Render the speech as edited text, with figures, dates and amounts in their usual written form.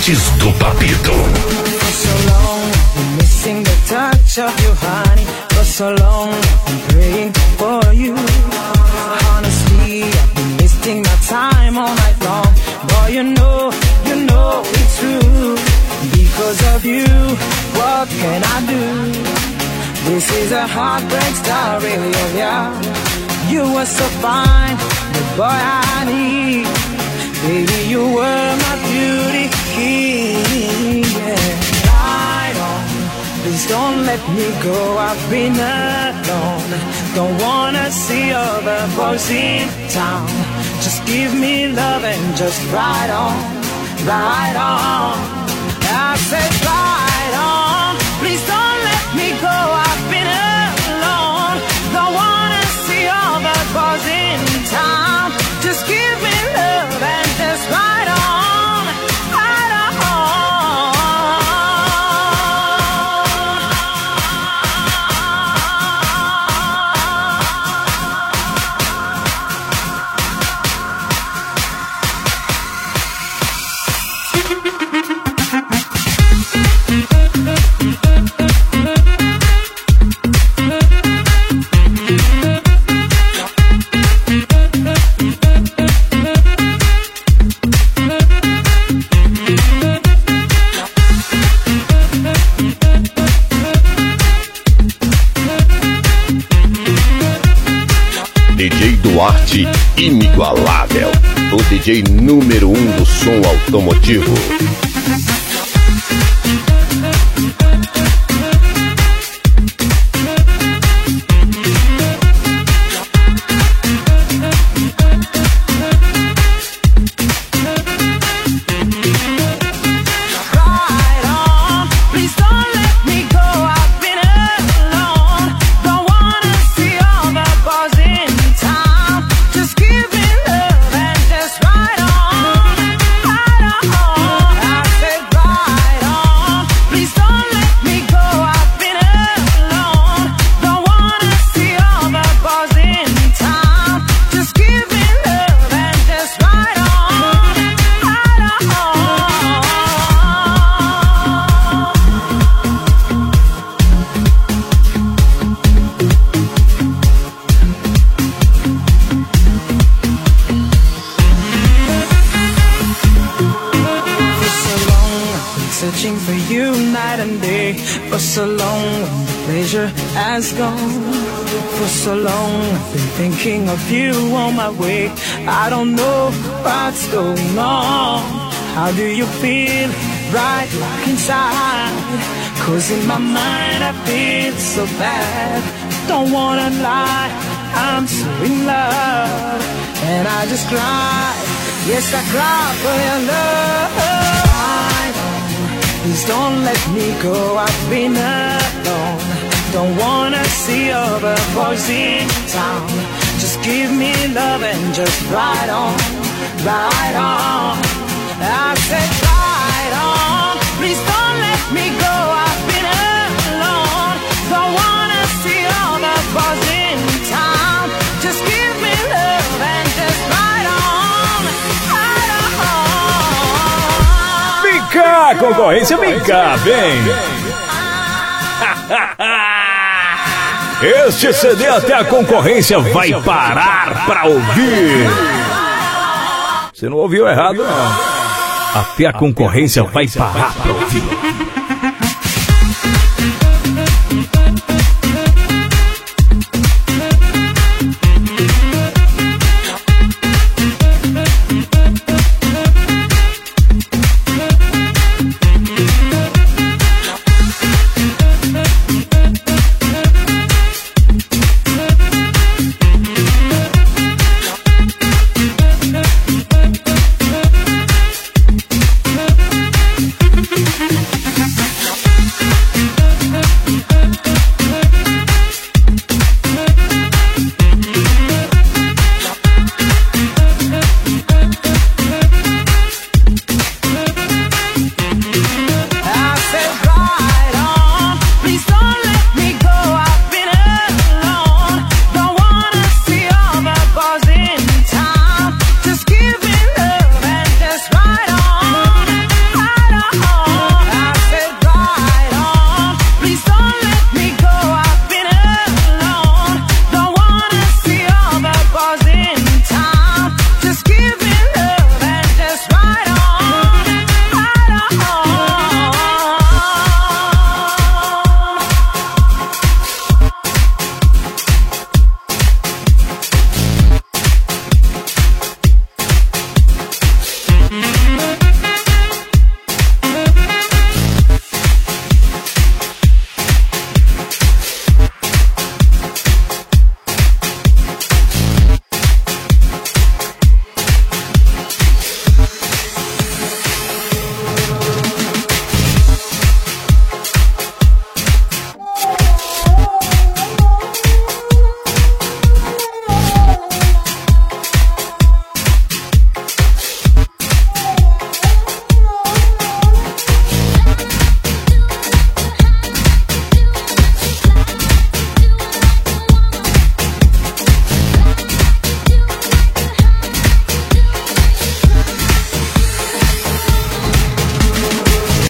Antes do Papito. For so long, I'm missing the touch of you, honey. For so long, I'm praying for you. Honestly, I've been wasting my time all night long. Boy, you know it's true. Because of you, what can I do? This is a heartbreak story, yeah. You were so fine, the boy I need. Baby, you were my beauty king, yeah. Ride on, please don't let me go. I've been alone. Don't wanna see other boys in town. Just give me love and just ride on, ride on. I said ride on, please don't let me go. I've been alone. Don't wanna see all the boys in town. Just give me love and just ride on, ride DJ Duarte, inigualável. O DJ número 1 do som automotivo. Searching for you night and day. For so long, the pleasure has gone. For so long, I've been thinking of you on my way. I don't know what's going on. How do you feel right inside? 'Cause in my mind I feel so bad. Don't wanna lie, I'm so in love. And I just cry, yes I cry for your love. Please don't let me go, I've been alone. Don't wanna see other boys in town. Just give me love and just ride on, ride on. I said ride on, please don't let me go, I've been alone. Don't wanna see other boys in town. Just give me love and just ride on, ride on. Fica, concorrência, vem cá, vem. Este CD até a concorrência vai parar pra ouvir. Você não ouviu errado, não. Até a concorrência vai parar pra ouvir.